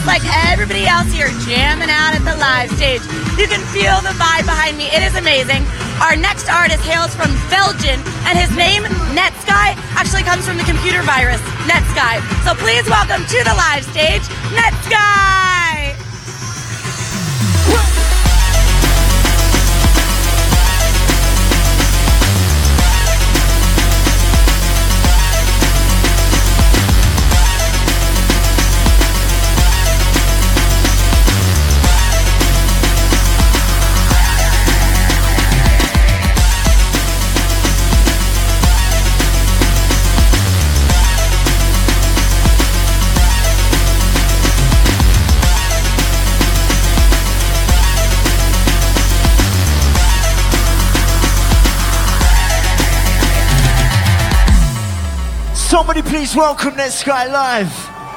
like everybody else here jamming out at the live stage. You can feel the vibe behind me. It is amazing. Our next artist hails from Belgium, and his name, Netsky, actually comes from the computer virus, Netsky. So please welcome to the live stage, Netsky! Somebody please welcome Netsky live.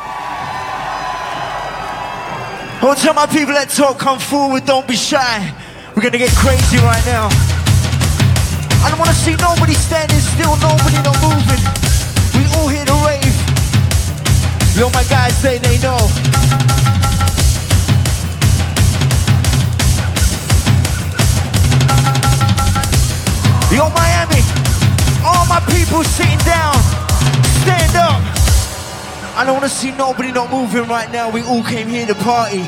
I want to tell my people that talk, come forward, don't be shy. We're gonna get crazy right now. I don't want to see nobody standing still, nobody not moving. We all here to rave. Yo, my guys say they know. Yo, Miami, all my people sitting down. Stand up! I don't want to see nobody not moving right now. We all came here to party.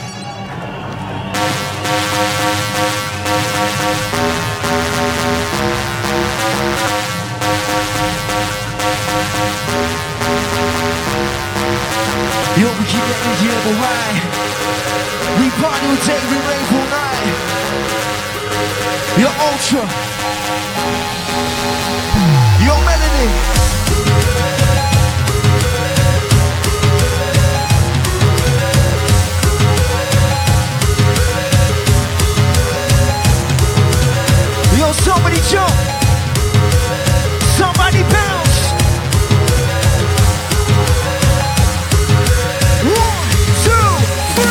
Yo, we keep the energy level high. We party all day, we rave all night. Yo, Ultra. Yo, Melody. Somebody jump, somebody bounce. 1, 2,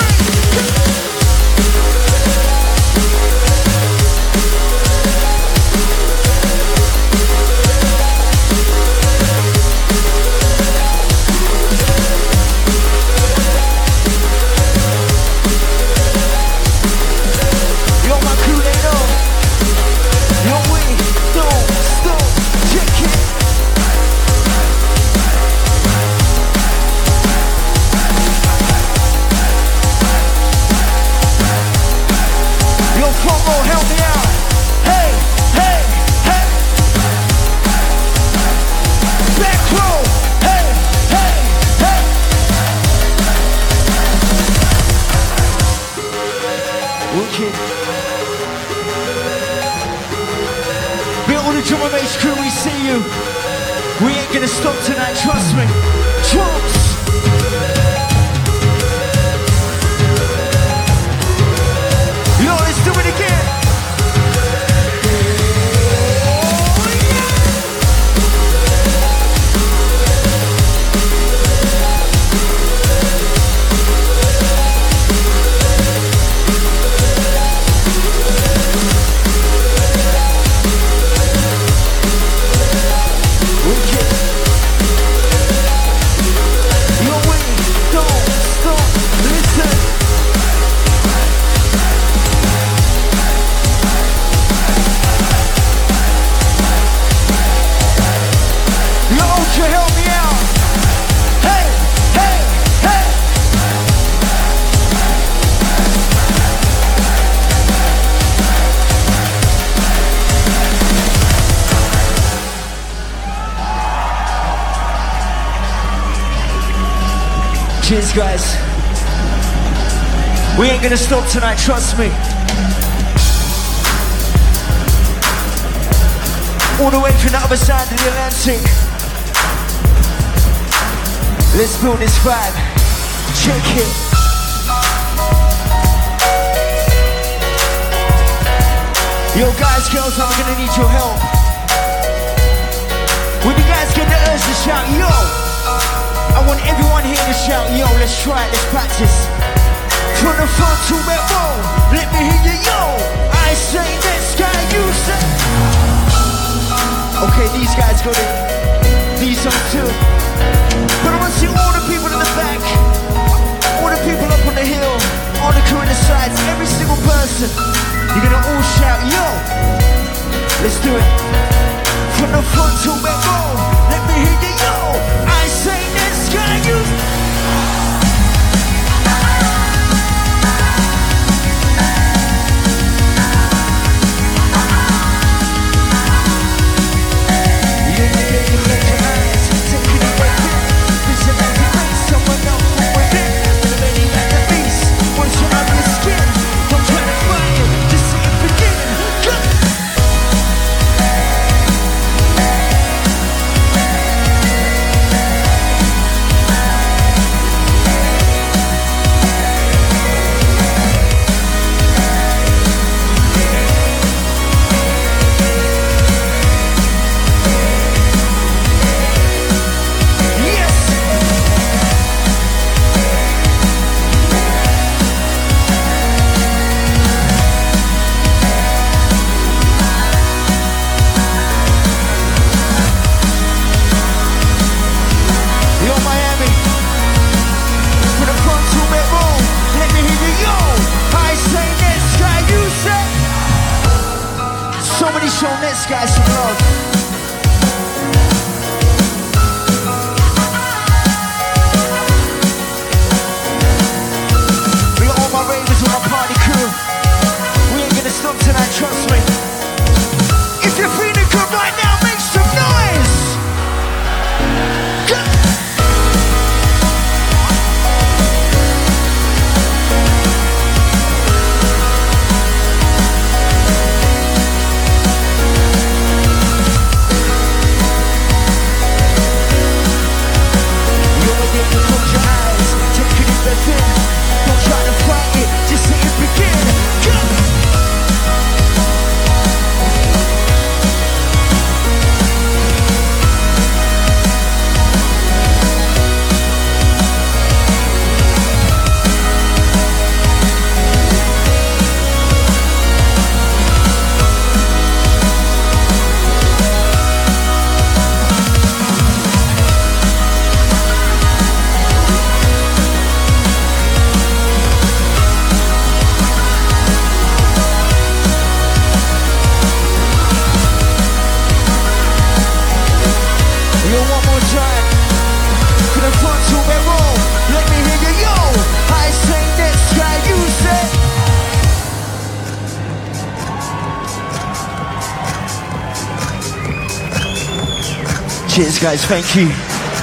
3. Yo, my crew, they know. Yo, we don't stop, check it. Yo, front row, help me out. Hey, hey, hey. Back row, hey, hey, hey. Wicked. All the drum and bass crew, we see you. We ain't gonna stop tonight, trust me. Drums. Yo, let's do it again. Cheers, guys. We ain't gonna stop tonight, trust me. All the way from the other side of the Atlantic. Let's build this vibe. Check it. Yo, guys, girls, I'm gonna need your help. When you guys get the urge to shout, yo, I want everyone here to shout, yo, let's try it, let's practice. From the front to back row, let me hear you, yo. I say Netsky, you say. Okay, these guys got it. These are too. But I want to see all the people in the back, all the people up on the You're gonna all shout, yo! Let's do it. From the front to back row, let me hear you, yo! I say this guy, you. Show this guy some love. We got all my ravers with my party crew. We ain't gonna stop tonight, trust me. If you're feeling good right now, make some noise. Go. Don't try to fight it, just see it begin. Go! Cheers, guys, thank you.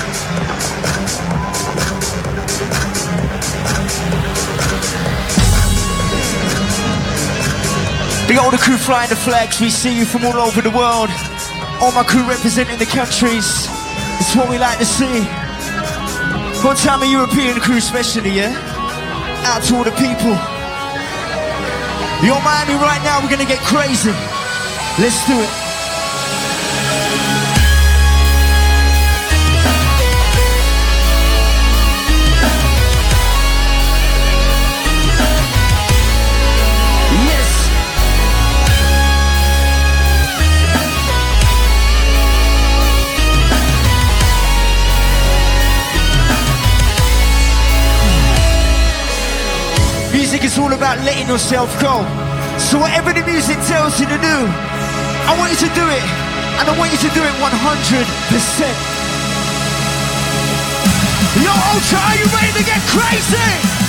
Big all the crew flying the flags, we see you from all over the world. All my crew representing the countries, it's what we like to see. One time a European crew especially, yeah? Out to all the people. You're Miami right now, we're gonna get crazy. Let's do it. Music is all about letting yourself go. So whatever the music tells you to do, I want you to do it. And I want you to do it 100%. Yo, Ultra, are you ready to get crazy?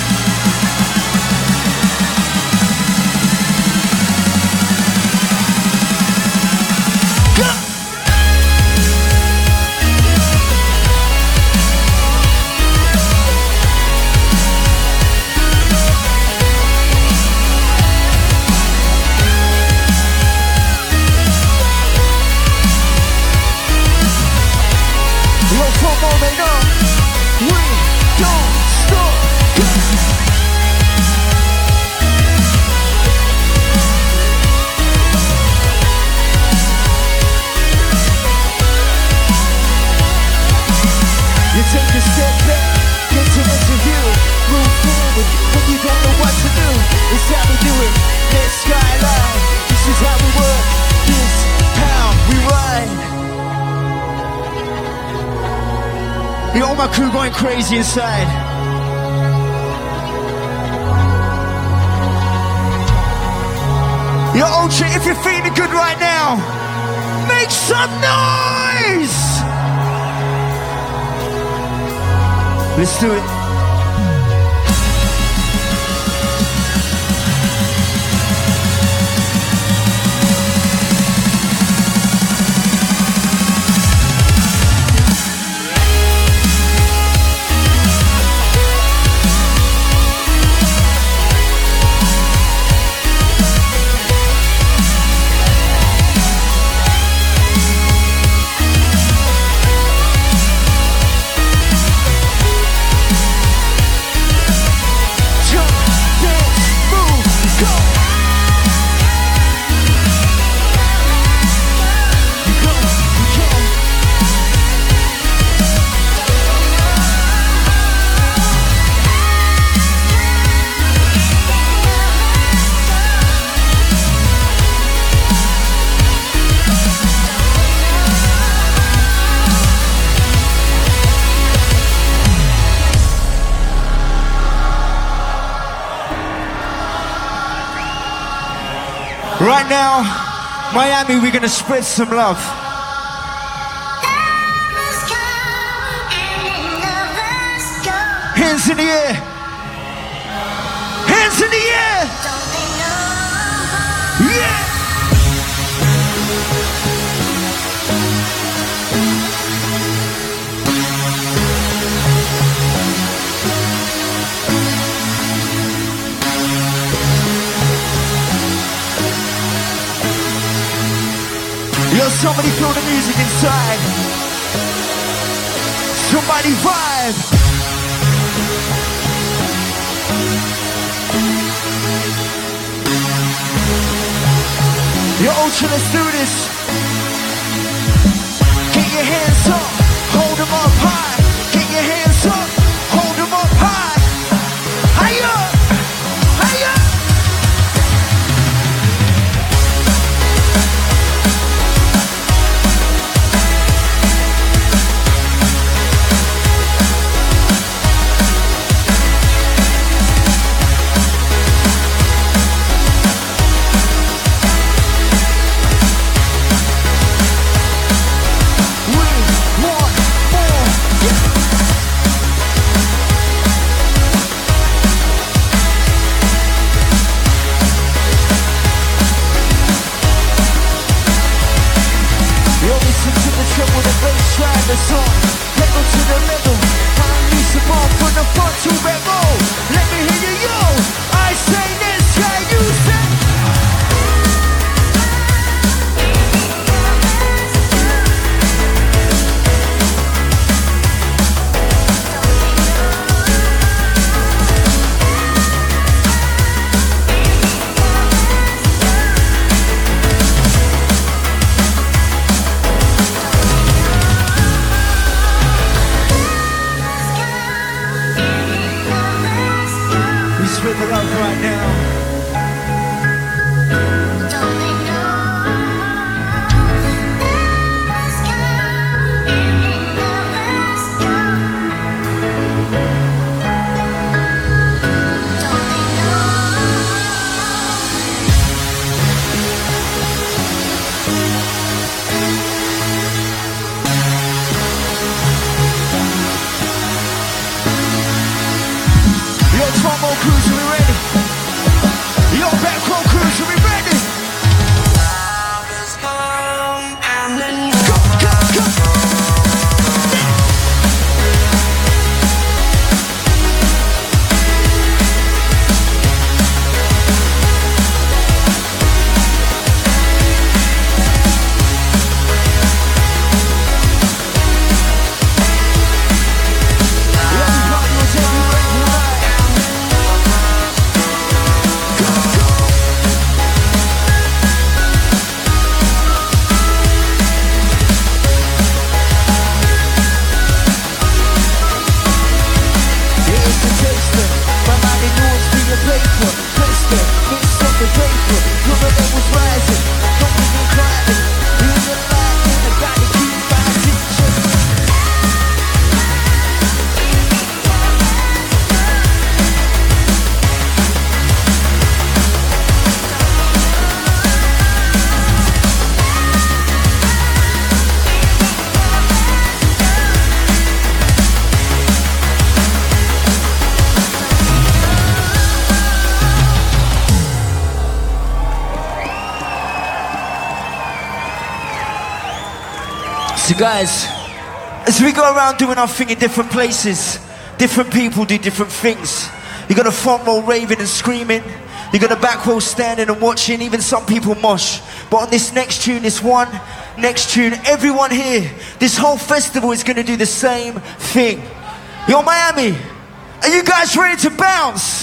All my crew going crazy inside. Yo, Ultra, if you're feeling good right now, make some noise! Let's do it. Right now, Miami, we're gonna spread some love. Hands in the air. Hands in the air. Yeah. Yo, somebody feel the music inside. Somebody vibe. Yo, Ultra, let's do this. Get your hands up, hold them up high. Get your hands up, hold them up high. Hi-ya, hi-ya. Cruise, we ready? Guys, as we go around doing our thing in different places, different people do different things. You got a front row raving and screaming. You got a back row standing and watching. Even some people mosh. But on this next tune, everyone here, this whole festival is gonna do the same thing. Yo, Miami, are you guys ready to bounce?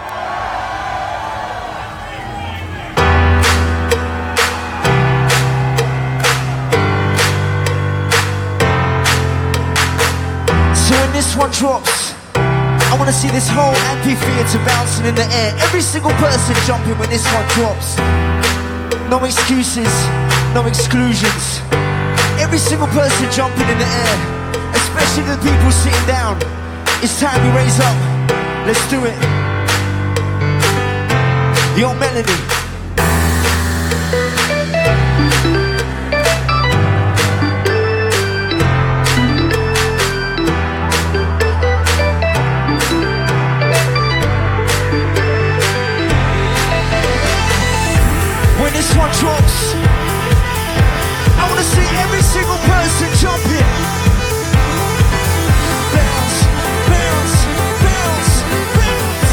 So when this one drops, I wanna see this whole amphitheater bouncing in the air. Every single person jumping when this one drops. No excuses, no exclusions. Every single person jumping in the air, especially the people sitting down. It's time we raise up. Let's do it. Yo, Melody. When this one drops, I wanna see every single person jumping. Bounce, bounce, bounce, bounce.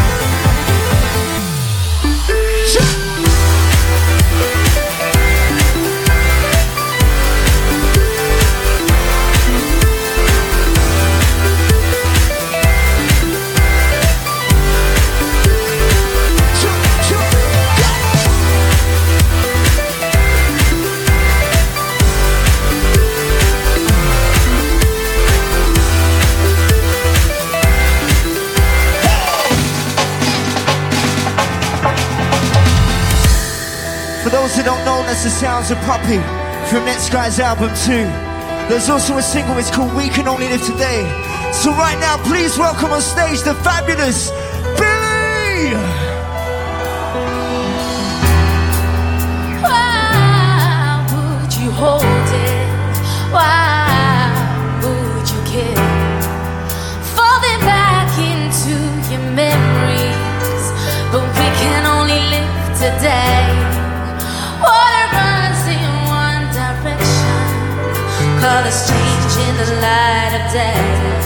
For those who don't know, that's the sounds of Puppy from Netsky's album 2. There's also a single, it's called We Can Only Live Today. So right now, please welcome on stage the fabulous Billy! Why would you hold it? Why would you care? Falling back into your memories, but we can only live today. Water runs in one direction, colors change in the light of day.